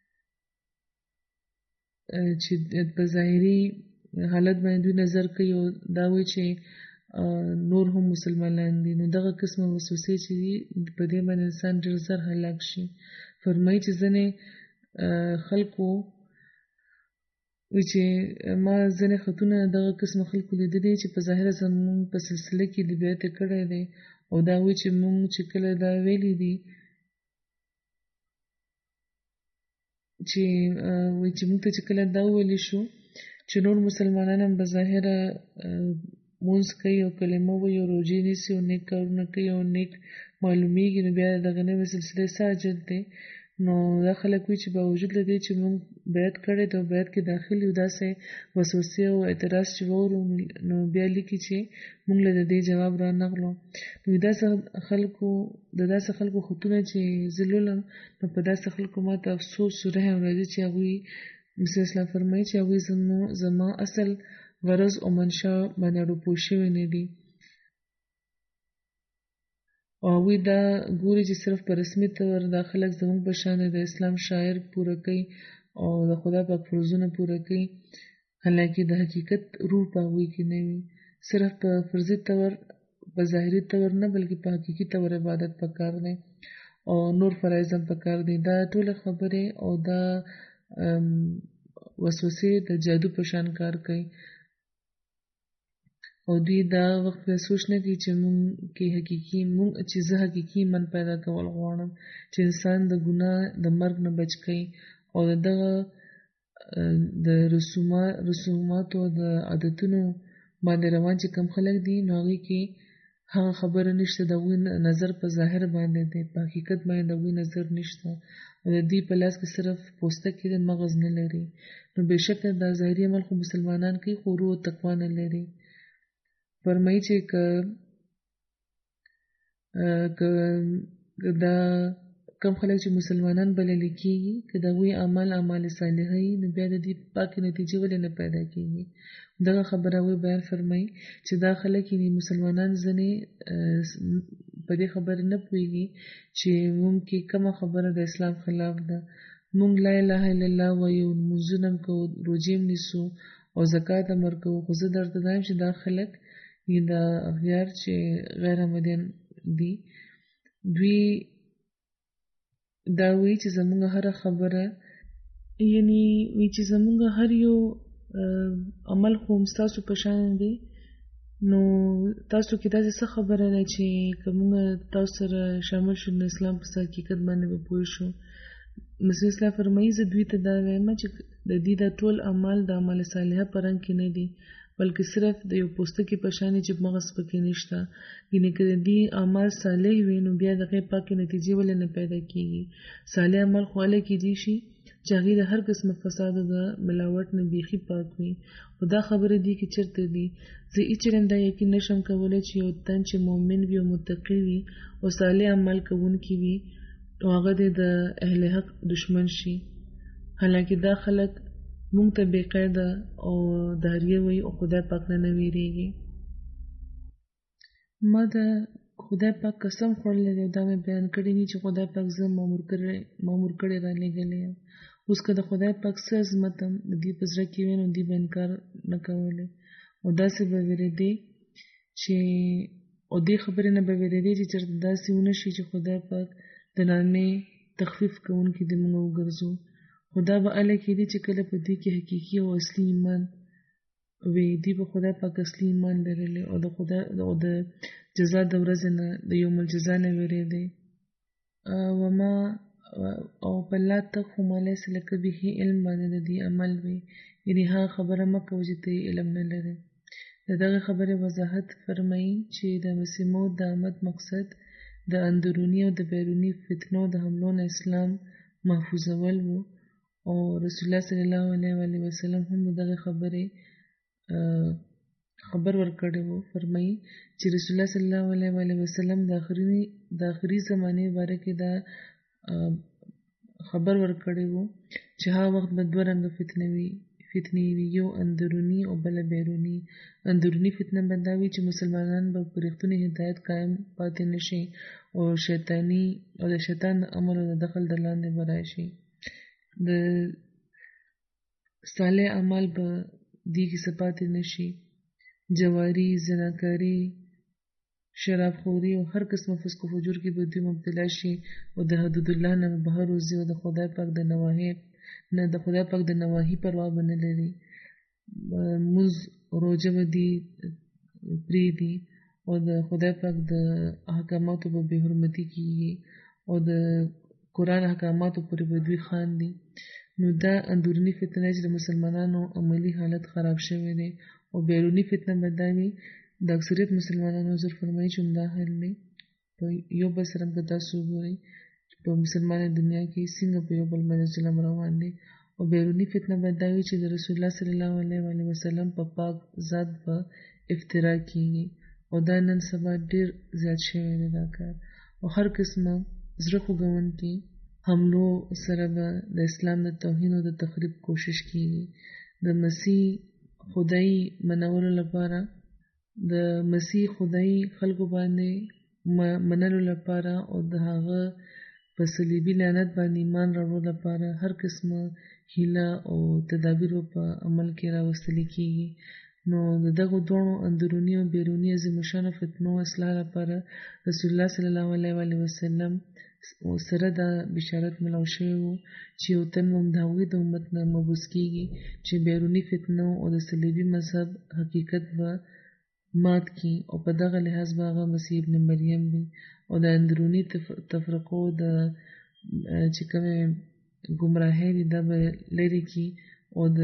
چې په ظاهري حالت باندې دوی نظر کوي او دا وایي چې نور هم مسلمانان دي نو دغه قسمه وسوسې چې دي په دې باندې انسان ډېر زر هلاک شي فرمایي چې ځینې خلکو وی چې ما ځینې خطونه دغه قسمه خلکو لیدلي چې په ظاهره زموږ په سلسله کې د بیعت کړی دی او دا وایي چې موږ چې کله دا ویلي دي چې وایي چې موږ ته چې کله دا وویلی شو چې نور مسلمانان هم بظاهره مونځ کوي او کلمه وایي او روژې نیسي او نیک کارونه کوي او نیک معلومیږي نو بیا دغه نوې سلسلې څه حاجت دی نو دا خلک وایي چې باوجود له دې چې موږ بیعت کړی دی او بیعت کې داخل یو داسې وسوسې او اعتراض چې واورو نو بیا لیکي چې موږ له دې جواب را نغلو نو د داسې خلکو خطونه چې زه لولم نو په داسې خلکو ما ته افسوس او رحم راځي چې هغوی مسیح اسلام فرمایي چې هغوی زما اصل غرض او منشا باندې اړوپوه شوي نه دي او هغوی دا ګوري چې صرف په رسمي طور دا خلک زموږ په شان د اسلام شاعر پوره کوي او د خدای پاک فرضونه پوره کوي حالانکه د حقیقت روح په هغوی کې نه وي صرف په فرضي طور په ظاهري طور نه بلکې په حقیقي طور عبادت پکار دی او نور فرایض هم پکار دی دا ټولې خبرې او دا وسوسې د جادو په شان کار کوي او دوی دا وخت په سوچ نه کوي چې زه حقیقي ایمان پیدا کول غواړم چې انسان د ګناه د مرګ نه بچ کړي او دغه د رسوماتو او د عادتونو باندې روان چې کم خلک دي نو هغوی کې هغه خبره نشته د هغوی نظر په ظاهر باندې دی په حقیقت باندې د هغوی نظر نشته او د دوی په لاس کې صرف پوستکی د مغز نه لري نو بېشکه دا ظاهري عمل خو مسلمانان کوي خو روح او تقوا نه لري فرمایي چې که دا کم خلک چې مسلمانان بلل کېږي که د هغوی اعمال صالحه وي نو بیا د دې پاکې نتیجې ولې نه پیدا کېږي دغه خبره هغوی بیان فرمایي چې دا خلک یعنې مسلمانان ځینې په دې خبره نه پوهېږي چې موږ کې کومه خبره د اسلام خلاف ده موږ لا اله الا الله وایو لمونځونه هم کوو روژې هم نیسو او زکات هم ورکوو خو زه درته وایم چې دا خلک دا اغیار چې غیر احمدیان دي دوی دا وایي چې زموږ هره خبره یعنی وایي چې زموږ هر یو عمل خو ستاسو په شان دی نو تاسو کې داسې څه خبره ده چې که موږ تاسو سره شامل شو د اسلام په حقیقت باندې به پوه شو مسیح اسلام فرمایي زه دوی ته دا وایم چې د دې دا ټول اعمال د اعمال صالحه په رنګ کې نه دي بلکې صرف د یو پوستکي په شان چې مغز پکې نشته یعنې که د دې اعمال صالح وي نو بیا دغه پاکې نتیجې ولې نه پیدا کېږي صالح عمل خو هله کېدی شي چې هغې د هر قسمه فساد او د ملاوټ نه بیخي پاک وي خو دا خبرې دي کې چېرته دي زه هېڅ دا یقین نشم کولی چې یو تن چې مؤمن وي او متقي وي او صالح عمل کوونکي وي نو هغه د اهل حق دشمن شي حالانکه دا خلک مونږ ته بې قیده او داریه وي او خدای پاک نه ویریږي. ما د خدای پاک قسم خوړلی دی، دا مې بیان کړي دي چې خدای پاک زه مامور کړی را لېږلی یم. اوس که د خدای پاک څه عظمت هم د دې په زړه کې وي نو دوی به انکار نه کولی او داسې به وېرېدې چې او دې خبرې نه به وېرېدې چې چېرته داسې ونه شي چې خدای پاک د نعمې تخفیف کوونکي د موږ وګرځو. خو دا به هله کېدي چې کله په دوی کې حقیقي او اصلي ایمان وي. دوی په خدای پاک اصلي ایمان لرلی او د خدای او د جزا د ورځې نه د یوم الجزا نه وېرېدی. وما او په لا تقف ما لیس لک به علم باندې د دې عمل وي، یعنې هغه خبره مه کوه چې ته علم نه لرې. د دغه خبرې وضاحت فرمایي چې د مسیح موعود د آمد مقصد د اندروني او د بیروني فتنو د حملو نه اسلام محفوظول و او رسول الله صلی الله علیه وسلم هم دغه خبرې خبر ورکړی و. فرمایي چې رسول الله صلی الله علیه وسلم د آخري زمانې باره کې دا خبر ورکړی و چې هغه وخت به دوه رنګه فتنې وي، یو اندروني او بله بیروني. اندروني فتنه به دا وي چې مسلمانان به په رښتوني هدایت قایم پاتې نشي او د شیطان د امر او د دخل د لاندې به راشي. د صالح اعمال به دې کې څه پاتې نشي، جواري، زناکاري، شرابخوري او هر قسمه فسق و فجور کې به دوی مبتلا شي او د حدود الله نه به بهر وځي او د خدای پاک د نواهي پروا به نه لري. مونځ روژه به دي پرېږدي او د خدای پاک د احکاماتو به بې حرمتي کېږي او د قرآن احکاماتو پورې به دوی خاندي. نو دا اندروني فتنه چې د مسلمانانو عملي حالت خراب شوی دی. او بیروني فتنه به دا وي، د اکثریت مسلمانانو حضور فرمایي چې همدا حال دی. په یو بل سره که تاسو وګورئ په مسلمانه دنیا کې څنګه په یو بل باندې ظلم روان دی. او بیروني فتنه به دا وي چې د رسول الله صلی الله علیه وسلم په پاک ذات به افترا کېږي او دا نن سبا ډېر زیات شوی دی دا کار. او هر قسمه زړه خوږونکي حملو سره به د اسلام د توهین او د تخریب کوشش کېږي. د مسیح خدایي منولو لپاره، د مسیح خدایي خلکو باندې منلو لپاره او د هغه په صلیبي لعنت باندې ایمان راوړلو لپاره هر قسمه هیله او تدابیر په عمل کې راوستل کېږي. نو د دغو دواړو اندروني او بیروني عظیمشانو فتنو اصلاح لپاره رسول الله صلی الله علیه وسلم سره دا بشارت ملاو شوی و چې یو تن هم د هغوی د امت نه مبعوث کېږي چې بیروني فتنو او د صلیبي مذهب حقیقت به مات کړي او په دغه لحاظ به هغه مسیح ابن مریم وي او د اندروني تفرقو د چې کومې ګمراهۍ دي دا به لرې کړي او د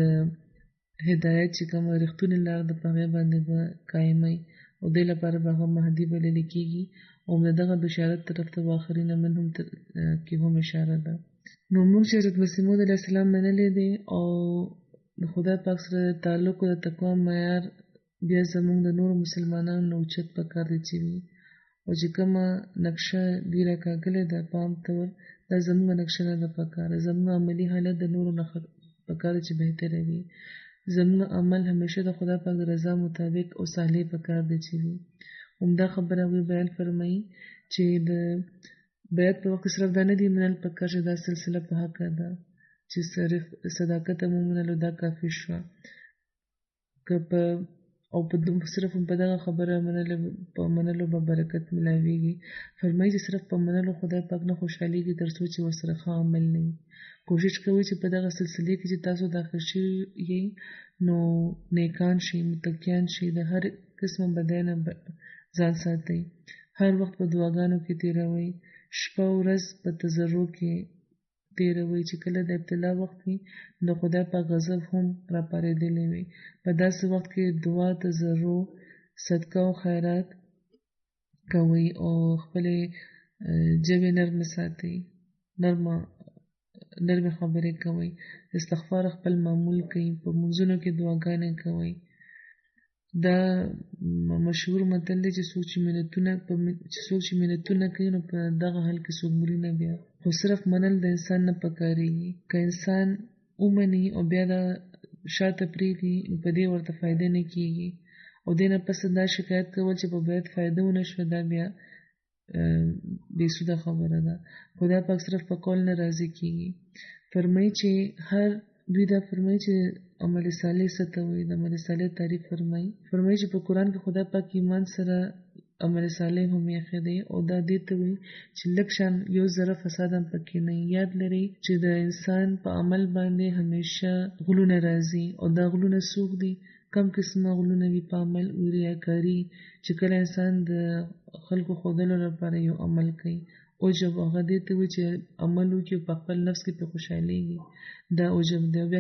هدایت چې کومه رښتونې لار ده په هغې باندې به قایموي او دې لپاره به هغه مهدي بللی کېږي. او د دغه بشارت طرف ته آخرین من هم کې هم اشاره ده. نو موږ چې حضرت مسیح موعود علیه السلام منلی دی او د خدای پاک سره د تعلق او د تقوا معیار بیا زموږ د نورو مسلمانانو نه اوچت پکار دی چې وي او چې کومه نقشه دوی راکاږلې ده په عام طور دا زموږ نقشه نه ده پکاره. زموږ عملي حالت د نورو نه پکار چې بهتره وي. زموږ عمل همیشه د خدای پاک د رضا مطابق او صالح پکار دی چې وي. همدا خبره وی بیان فرمایي چې د بیعت په وخت صرف دا نه دي منل پکار چې دا سلسله په حق ده چې صرف صداقت مو منلو دا کافي شوه که په او په صرف په دغه خبره منلو به برکت ملاویږي. فرمایي چې صرف په منلو خدای پاک نه خوشحالیږي تر څو چې ورسره ښه عمل نه وي. کوشش کوئ چې په دغه سلسلې کې چې تاسو داخل شوي یئ نو نیکان شئ، متقیان شئ، د هر قسمه بدۍ نه ځان ساتئ، هر وخت په دعاګانو کې تېروئ، شپه ورځ په تضرع کې تېروئ چې کله د ابتلا وخت وي د خدای پاک غضب هم راپارېدلی وي. په داسې وخت کې دعا، تضرع، صدقه او خیرات کوئ او خپلې ژبې نرمې ساتئ، نرمې خبرې کوئ، استغفار خپل معمول کړئ، په منځونو کې دعاګانې کوئ. دا مشهور متل دی چې څوک چې منتونه کوي نو په دغه حال کې څوک مري نه بیا. خو صرف منل د انسان نه پکارېږي. که انسان ومني او بیا دا شاته پریږدي نو په دې ورته فایده نه کیږي او دې نه پس دا شکایت کول چې په بیعت فایده ونه شوه دا بیا بې سوده خبره ده. خدای پاک صرف په قول نه راضي کیږي. فرمایي چې دوی دا فرمایي چې عمل صالح څه ته وایي، د عمل صالح تعریف فرمایي چې په قرآن کې خدای پاک ایمان سره عمل صالح هم یې دی او دا دې ته وایي چې لږ شان یو ذره فساد هم پکې نه وي. یاد لرئ چې د انسان په عمل باندې همیشه غلونه راځي او دا غلونه څوک دي؟ کم قسمه غلونه وي په عمل، ریاکاري چې کله انسان د خلکو ښودلو لپاره یو عمل کوي عجب، هغه دې ته وایي چې عمل وکړي په خپل نفس کې پرې خوشحالېږي، دا عجب دی. بیا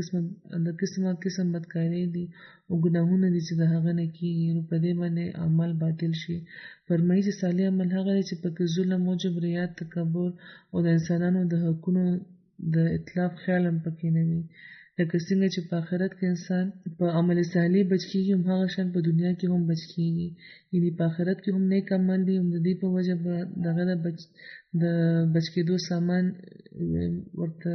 قسمه بدکارۍ دي او ګناهونه دي چې د هغه نه کېږي نو په دې باندې عمل باطل شي. فرمایي چې صالح عمل هغه دی چې پکې ظلم، عجب، ریا، تکبر او د انسانانو د حقونو د اتلاف خیال هم پکې نه وي. لکه څنګه چې په آخرت کې انسان په عمل صالح بچ کېږي هم هغه شان په دنیا کې هم بچ کېږي، یعنې په آخرت کې هم نیک عمل دی هم د دې په وجه به دغه د بچ کېدو سامان ورته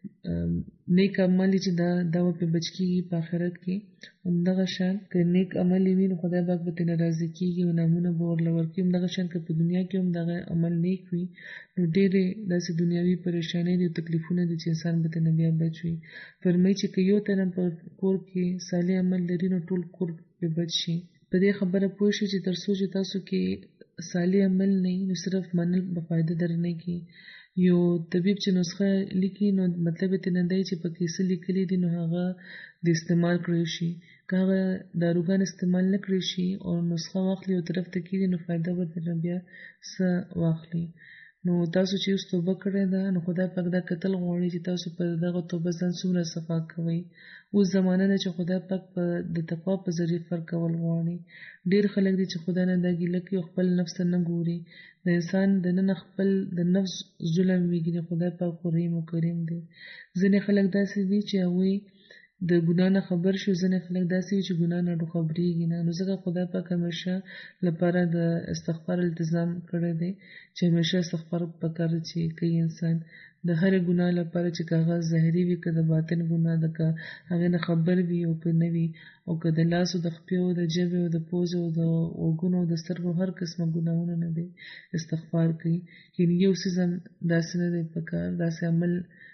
نیک عمل چې دا به بچ کېږي په آخرت کې. همدغه شان که نیک عمل وي نو خدای پاک به ترې راضي کېږي او انعامونه به ورله ورکوي. همدغه شان که په دنیا کې هم دغه عمل نیک وي نو ډېرې داسې دنیاوي پریشانۍ دي او تکلیفونه دي چې انسان به ترې بیا بچ وي. فرمایي چې که یو تنه په کور کې صالح عمل لري نو ټول کور به بچ شي. په دې خبره پوه شئ چې تر څو چې تاسو کې صالح عمل نه وي نو صرف منل به فایده درنه کړي. یو طبیب چې نسخه لیکي نو مطلب یې نه دی چې پکې څه لیکلي دي نو هغه د استعمال کړی شي. که هغه داروګان استعمال نه کړی شي او نسخه واخلي او طرف ته کېږي نو فایده به درنه بیا څه واخلي. نو تاسو چې اوس توبه کړې ده نو خدای پاک دا کتل غواړي چې تاسو په دغه توبه ځان څومره صفا کوئ. اوس زمانه ده چې خدای پاک د تقوا په ذریعه فرق کول غواړي. ډېر خلک دي چې خدای نه دا ګیله کوي او خپل نفس ته نه ګوري. د انسان دننه خپل د نفس ظلم ویږي. خدای پاک رحیم و کریم دی. ځینې خلک داسې دي چې هغوی د ګناه نه خبر شو، ځینې خلک داسې وي چې ګناه نه خبرېږي نه. نو ځکه خدای پاک همیشه لپاره د استغفار التزام کړی دی چې همیشه استغفار پکار چې کوي انسان د هرې ګناه لپاره چې که هغه ظاهري وي که د باطن ګناه ده، که هغې نه خبر وي او که نه وي، او که د لاسو د خپیو د ژبې او د پوزې او د غوږونو او د سترګو هر قسمه ګناهونه نه دی استغفار کوي. یعنې یو څیز هم داسې نه دی پکار، داسې عمل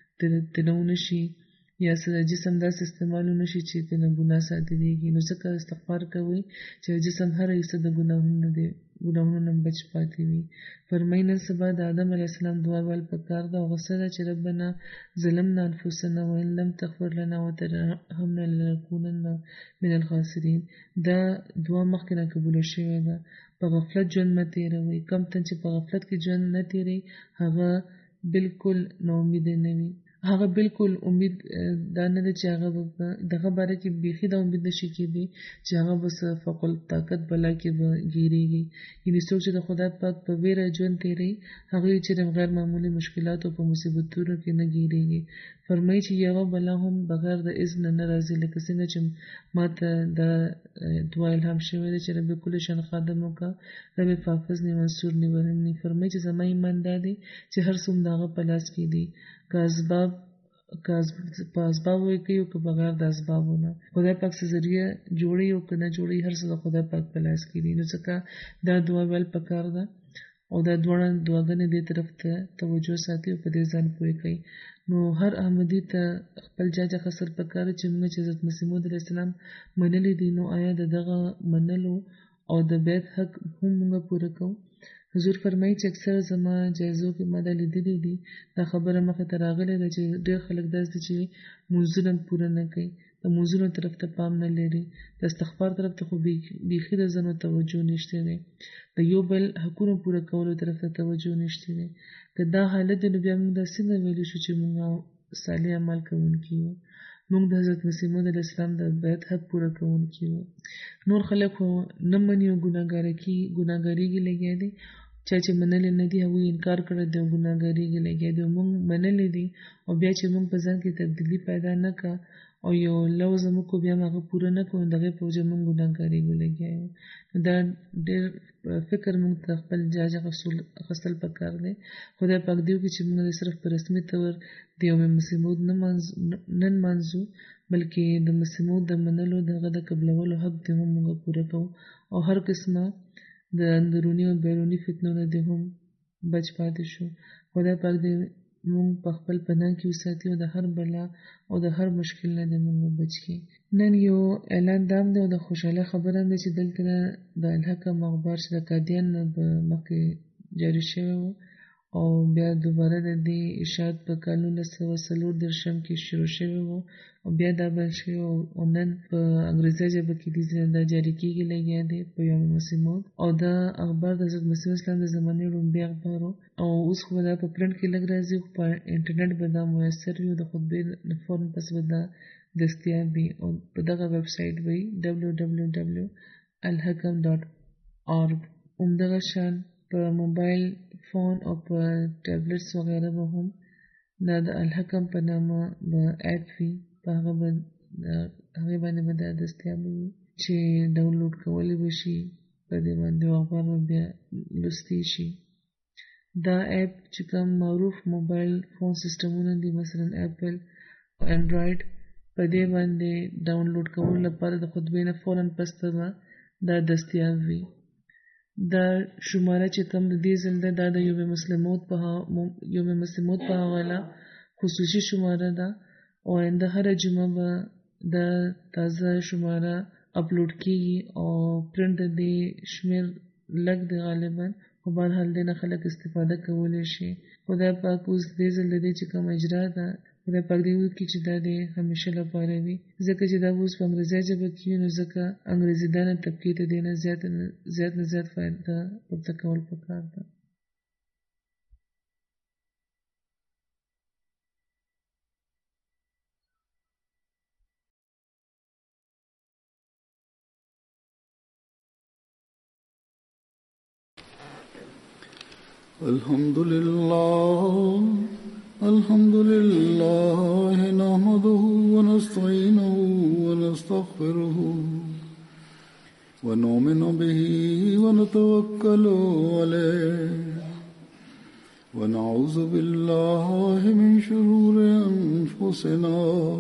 ترې ونه شي یا جسم داسې استعمال نه شي چې ترې نه ګناه صادرېږي. نو ځکه استغفار کوئ چې جسم هر حصه د ګناهونو نه بچ پاتې وي. فرمایي نن سبا د آدم علیه السلام دعا ویل پکار ده او غصه ده چې ربنا ظلمنا انفسنا وان لم تغفر لنا وترحمنا لنکونن من الخاسرین. دا دعا مخکې نه قبوله شوې ده. په غفلت ژوند مه تېروئ. کم تن چې په غفلت کې ژوند نه تېروي هغه بالکل نا امیده نه وي. هغه بالکل امید دا نه ده چې هغه دغه باره کې بیخي دا امید نشي کېدی چې هغه به څه فوق الطاقت بلا کې به ګیرېږي. یعنې څوک چې د خدای پاک په ویره ژوند تېروي هغوی چې د غیر معمولي مشکلاتو په مصیبتونو کې نه ګیرېږي. فرمایي چې یوه بلا هم بغیر د اذن نه راځي. لکه څنګه چې ما ته دا دعا الهام شوې ده چې رب کل شان خادم وکړه، رب حافظني منصورني ورحمني. فرمایي چې زما ایمان دا دی چې هر څوم د هغه په لاس کې دي، که په اسبابو یې کوي او که بغیر د اسبابو نه. خدای پاک څه ذریعه جوړوي او که نه جوړوي هر څه د خدای پاک په لاس کې دي. نو ځکه دا دعا ویل پکار ده او دا دواړه دعاګانې دې طرف ته توجه ساتي او په دې ځان پوه کوي. نو هر احمدي ته خپل جاجه خسر پکار چې موږ چې حضرت مسیح موعود علیه السلام منلی دي نو آیا د دغه منلو او د بیعت حق هم موږ پوره کوو. حضور فرمایي چې اکثر زما جایزو کې ما دا لیدلي دي، دا خبره مخې ته راغلې ده چې ډېر خلک داسې دي چې مونځونه پوره نه کوي، د مونځونو طرف ته پام نه لري، د استغفار طرف ته خو بیخي د ځنو توجه نشته دی، د یو بل حقونو پوره کولو طرف ته توجه نشته دی. که دا حالت دی نو بیا موږ دا څنګه ویلی شو چې موږ صالح عمل کوونکي یو؟ موږ د حضرت مسیح موعود علیه السلام د بیعت حق پوره کوونکي یو. نور خلک خو نه مني او ګناهګاریږي لګیا دي. چا چې منلی نه دي هغوی انکار کړی دی او ګناهګاریږي لګیا دي. موږ منلی دي او بیا چې موږ په ځان کې تبدیلي پیدا نه کړه او یو لوظ موږ کو بیا هغه پوره نه کړو نو د هغې په وجه موږ ګناهګاریږو لګیا یو. دا ډېر فکر موږ ته خپل جاج اخیستل پکار دی. خدای پاک دې وکړي چې موږ صرف په رسمي طور د یوم مسیح موعود نه نمانځو بلکې د مسلمو د منلو دغه د قبلولو حق دې هم موږ پوره کوو او هر قسمه د اندروني او بیروني فتنو نه دې هم بچ پاتې شو. خدای پاک دې موږ په خپل پناه کې وساتي او د هر بلا او د هر مشکل نه دې موږ بچ کړي. نن یو اعلان دام دی او د خوشحاله خبره هم دی چې دلته د الحکم اخبار چې د قادیان نه به مخکې جاري شوی و او بیا دوباره د دې اشاعت په کال 1940 کې شروع شوی و او بیا دا بند شوی او نن په انګریزي ژبه کې دا جاري کېږي لګیا دی په یوم مسیح موعود او دا اخبار د حضرت مسیح اسلام د زمانې لومړی اخبار او اوس خو دا په پرنټ کې لګ راځي خو په انټرنیټ به دا میسر وي او د خطبې نه فورن پس به دا دستیاب وي او په دغه ویب سایټ وي www.alhakam.org. همدغه شان په موبایل فون او په ټابلیټس وغیره به هم دا د الحکم په نامه به اپ وي په هغې باندې به دا دستیاب وي چې ډاونلوډ کولی به شي په دې باندې اخبار به بیا لوستی شي. دا اپ چې کوم معروف موبایل فون سیسټمونه دي مثلا اپل او انډرایډ په دې باندې ډاونلوډ کولو لپاره د خطبې نه فوراً پس ته به دا دستیاب وي. دا شماره چې کوم د دې ځل دا د یوم مسیح موعود په حواله خصوصي شماره ده او آینده هره جمعه به دا تازه شماره اپلوډ کیږي او پرنټ د دې شمیر لږ دی غالبا خو بهرحال دې نه خلک استفاده کولی شي. خدای پاک اوس دې ځل د دې چې کوم اجرا ده خدای پاک دې وکړي چې دا دې همیشه لپاره وي ځکه چې دا اوس په انګریزي ژبه کې وي نو ځکه انګریزي دانه طبقې ته دې نه زیات فایده پورته کول پکار ده. الحمد لله نحمده ونستعينه ونستغفره ونؤمن به ونتوكل عليه ونعوذ بالله من شرور أنفسنا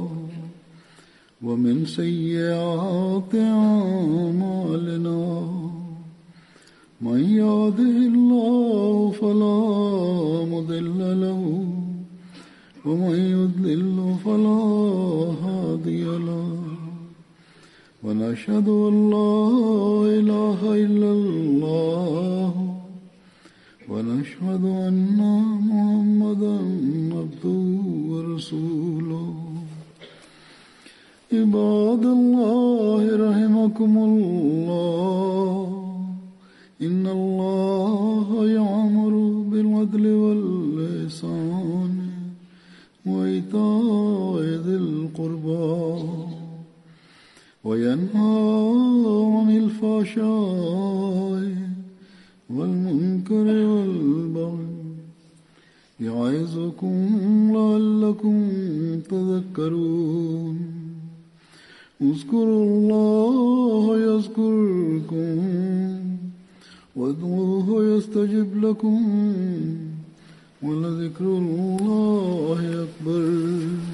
ومن سيئات أعمالنا. من يهده الله فلا مضل له ومن يضلل فلا هادي له ونشهد أن لا إله إلا الله ونشهد أن محمدا عبده ورسوله. عباد الله رحمكم الله إن الله يأمر بالعدل والإحسان وإيتاء ذي القربى وينهى عن الفحشاء والمنكر والبغي يعظكم لعلكم تذكرون. اذكروا الله يذكركم وادعوه يستجب لكم ولذكر الله أكبر.